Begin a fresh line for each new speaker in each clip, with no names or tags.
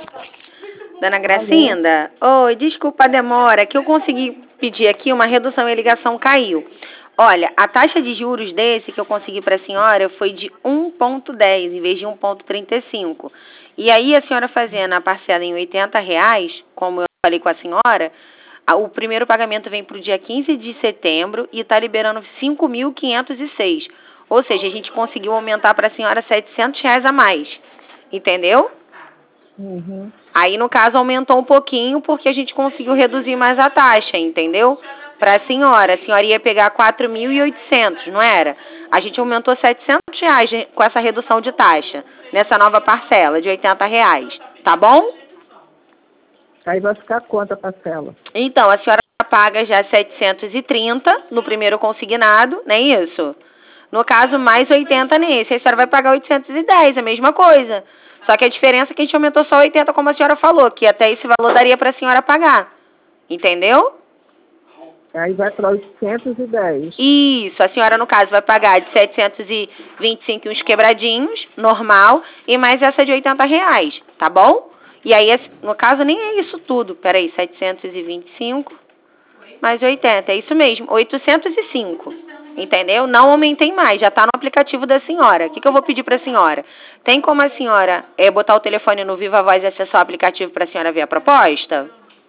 Dona Gracinda, oi, desculpa a demora, que eu consegui pedir aqui uma redução e a ligação caiu. Olha, a taxa de juros desse que eu consegui para a senhora foi de 1,10 em vez de 1,35. E aí a senhora fazendo a parcela em R$ 80, como eu falei com a senhora, o primeiro pagamento vem para o dia 15 de setembro e está liberando 5.506. Ou seja, a gente conseguiu aumentar para a senhora R$ 700 a mais. Entendeu?
Uhum.
Aí, no caso, aumentou um pouquinho porque a gente conseguiu reduzir mais a taxa, entendeu? Para a senhora ia pegar 4.800, não era? A gente aumentou R$ 700 com essa redução de taxa, nessa nova parcela de R$ 80, tá bom?
Aí vai ficar quanto a parcela?
Então, a senhora paga já 730 no primeiro consignado, não é isso? No caso, mais 80 nesse. Aí a senhora vai pagar 810, a mesma coisa. Só que a diferença é que a gente aumentou só 80, como a senhora falou, que até esse valor daria para a senhora pagar. Entendeu?
Aí vai para 810.
Isso, a senhora, no caso, vai pagar de 725 uns quebradinhos, normal, e mais essa de R$ 80, tá bom? E aí, no caso, nem é isso tudo. Peraí, 725 mais 80, é isso mesmo, 805. Entendeu? Não aumentei mais, já está no aplicativo da senhora. O que eu vou pedir para a senhora? Tem como a senhora botar o telefone no Viva Voz e acessar o aplicativo para a senhora ver a proposta?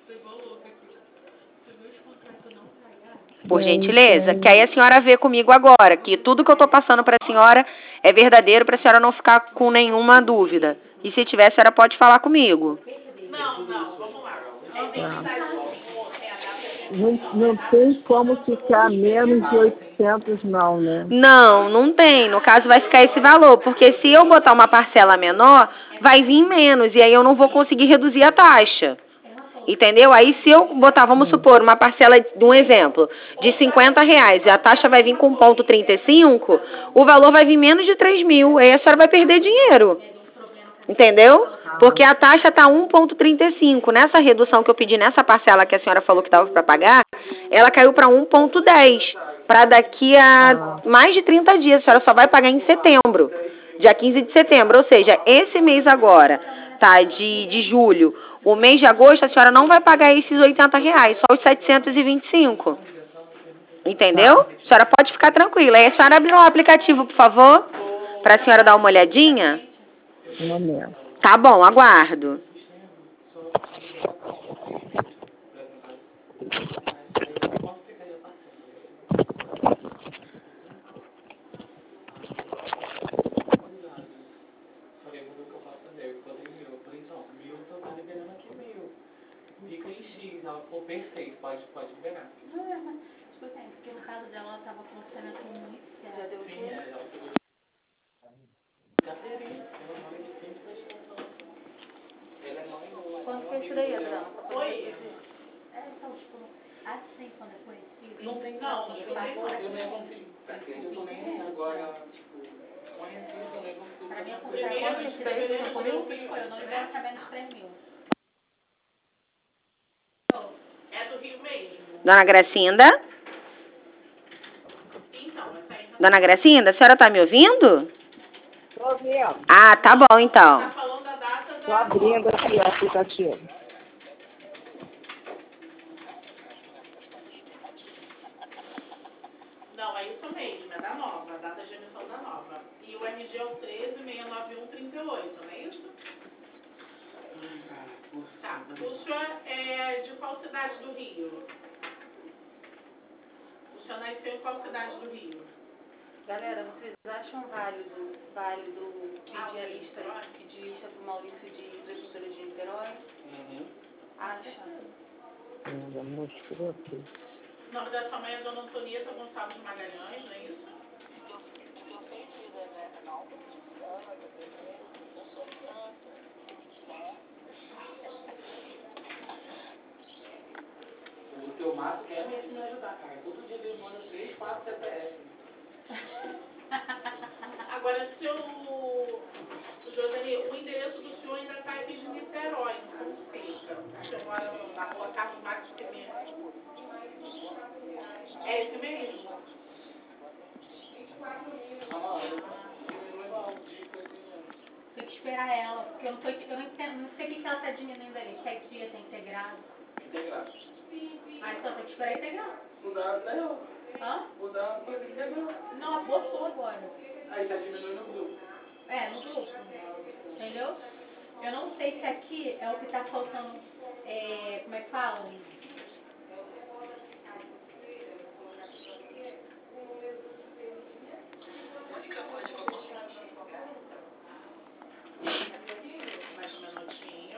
Por gentileza. Que aí a senhora vê comigo agora, que tudo que eu estou passando para a senhora é verdadeiro, para a senhora não ficar com nenhuma dúvida. E se tiver, a senhora pode falar comigo.
Não, vamos lá.
Não tem como ficar menos de 800 não, né?
Não tem. No caso, vai ficar esse valor. Porque se eu botar uma parcela menor, vai vir menos. E aí eu não vou conseguir reduzir a taxa. Entendeu? Aí se eu botar, vamos supor, uma parcela, de um exemplo, de R$ 50 e a taxa vai vir com 0,35, o valor vai vir menos de 3.000. Aí a senhora vai perder dinheiro. Entendeu? Porque a taxa está 1,35. Nessa redução que eu pedi nessa parcela que a senhora falou que estava para pagar, ela caiu para 1,10. Para daqui a mais de 30 dias. A senhora só vai pagar em setembro. Dia 15 de setembro. Ou seja, esse mês agora, tá? De julho. O mês de agosto, a senhora não vai pagar esses R$ 80, só os 725. Entendeu? A senhora pode ficar tranquila. Aí a senhora abre o aplicativo, por favor, para a senhora dar uma olhadinha.
Um momento.
Tá bom, aguardo.
Fica em X, ela ficou perfeito, pode liberar.
Não, mas, tipo assim, porque no caso dela, ela tava com um orçamento muito sério. Já deu
Sim, ela pegou.
Quando foi isso daí, Adriana?
Foi.
Então, tipo, assim, quando é conhecido...
Não tem não, eu nem consigo. Eu também agora, tipo, conhecido, eu nem consigo.
Pra mim, a contar esse daí foi 5 mil, eu não libero pra menos de 3 mil.
É do Rio mesmo.
Dona Gracinda?
Então, essa aí.
Dona Gracinda, a senhora tá me ouvindo?
Tô ouvindo.
Ah, tá bom, então.
Tá falando da data
Tô abrindo aqui o aplicativo.
Não, é isso mesmo, é da nova, a data de emissão da nova. E o RG é o 13.691.38, não é isso? Tá. O senhor é de qual cidade do Rio? O senhor nasceu em qual cidade do Rio?
Galera, vocês acham válido pedir a lista pro Maurício de Prefeitura de Niterói? Acha?
Já mostrou aqui.
O nome da sua mãe é Dona Antonieta Gonçalves Magalhães, não é isso? O teu Márcio quer mesmo me ajudar, cara. Todo dia ele manda 3, 4 CPF. Agora, seu Joseli, o endereço do senhor ainda está aqui de Niterói, em Fonseca. O senhor mora na rua Carlos Marques Pimenta. É esse mesmo? Tem que esperar ela, porque eu não sei o que ela
tá diminuindo ali? Que dia tem integrado?
Integrado.
Ah, então tem que esperar integrar.
Mudar, não.
Hã?
Mudar para integral.
Não, botou agora.
Aí tá diminuindo o grupo.
É, no grupo. Entendeu? Eu não sei se aqui é o que tá faltando, como é que fala?
Mais um minutinho.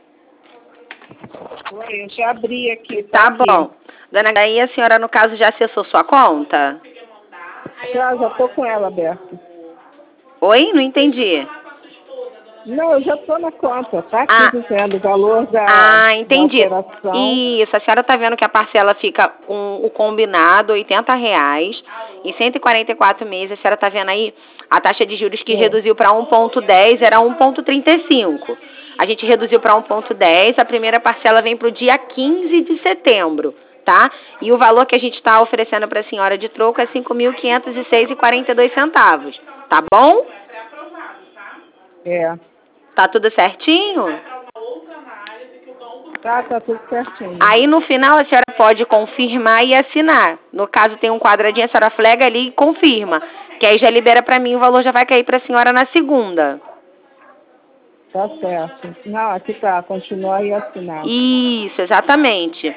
Oi, eu já abri aqui.
Tá
aqui.
bom. Dona Daí, a senhora, no caso, já acessou sua conta?
Conseguir mandar. Aí
Já tô
agora,
com ela aberta.
Oi? Não entendi.
falar com a sua esposa, dona
Não, eu já tô na conta. Tá aqui
Ah.
dizendo o valor da
Entendi.
operação.
Isso, a senhora tá vendo que a parcela fica com o combinado, R$ 80, em 144 meses. A senhora tá vendo aí a taxa de juros que reduziu para 1,10, era 1,35. A gente reduziu para 1,10, a primeira parcela vem para o dia 15 de setembro, tá? E o valor que a gente está oferecendo para a senhora de troco é R$ 5.506,42, tá bom?
é pré-aprovado, tá?
É.
Tá tudo certinho?
Vai para uma outra análise que o banco
Tá tudo certinho.
Aí no final a senhora pode confirmar e assinar. No caso tem um quadradinho, a senhora flega ali e confirma. Que aí já libera para mim, o valor já vai cair para a senhora na segunda.
Tá certo. Não, aqui tá. Continua aí assinar.
Isso, exatamente.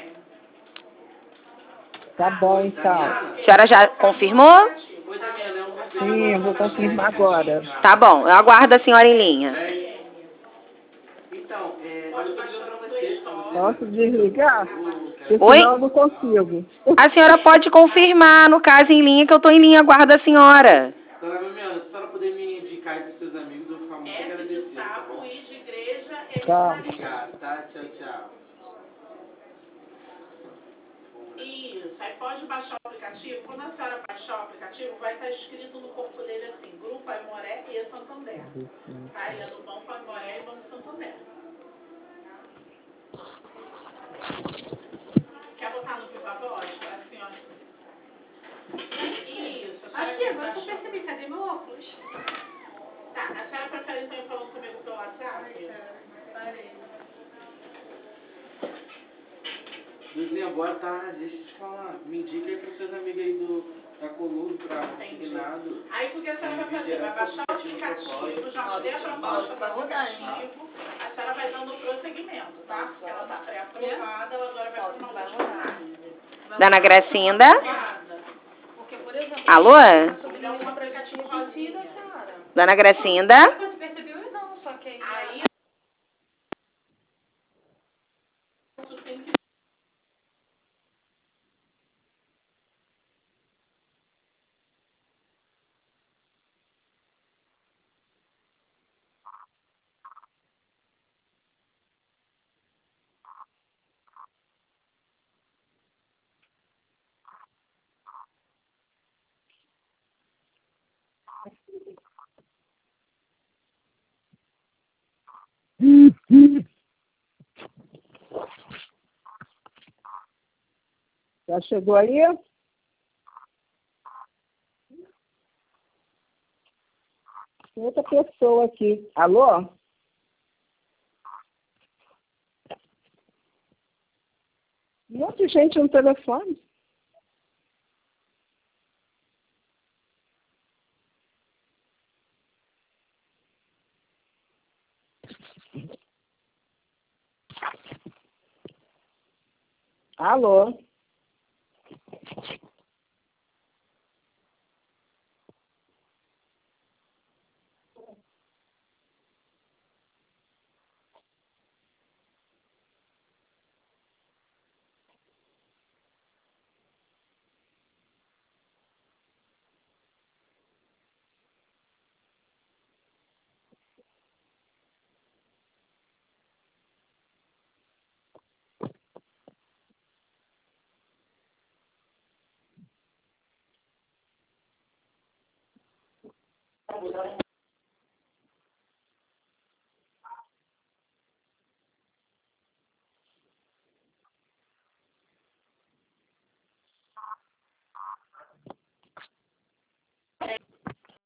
Tá bom, então.
A senhora já confirmou?
Sim, eu vou confirmar agora.
Tá bom, eu aguardo a senhora em linha.
Então, olha, eu tô dizendo pra vocês,
Posso desligar? Porque
Oi?
senão eu não consigo.
A senhora pode confirmar, no caso em linha, que eu tô em linha, aguardo a senhora.
Dona Mamiana, se a senhora puder me indicar aí pros seus amigos, eu vou ficar muito agradecido. Tá bom? I de igreja,
Tá.
Obrigado, tá? Tchau, tchau. Isso, aí pode baixar o aplicativo. Quando a senhora baixar o aplicativo, vai estar escrito no corpo dele assim, Grupo Aimoré e Santander. Tá? Ele é do Banco Aimoré e Banco Santander. Quer botar no viva voz pra senhora? Isso, a senhora
Aqui,
quer
agora que eu
baixar.
percebi, cadê meu óculos?
Tá, a senhora prefere então ir falando comigo pelo WhatsApp?
Parei.
Luzinha, boa tarde. Deixa eu te falar. Me indica aí pros seus amigos aí da Coluna, pra Signado. Aí o que a senhora vai fazer? Vai baixar o aplicativo, já mandei a proposta do aplicativo. A senhora vai dando prosseguimento, tá? Porque ela tá pré-aprovada, ela agora vai para uma última análise.
Dona Gracinda?
Porque, por exemplo,
Alô?
subir um aplicativo rosinha.
Dona Gracinda?
Você percebeu? Não, só que
Aí tu tem que
Já chegou aí? Tem outra pessoa aqui. Alô? Um monte de gente no telefone. Alô?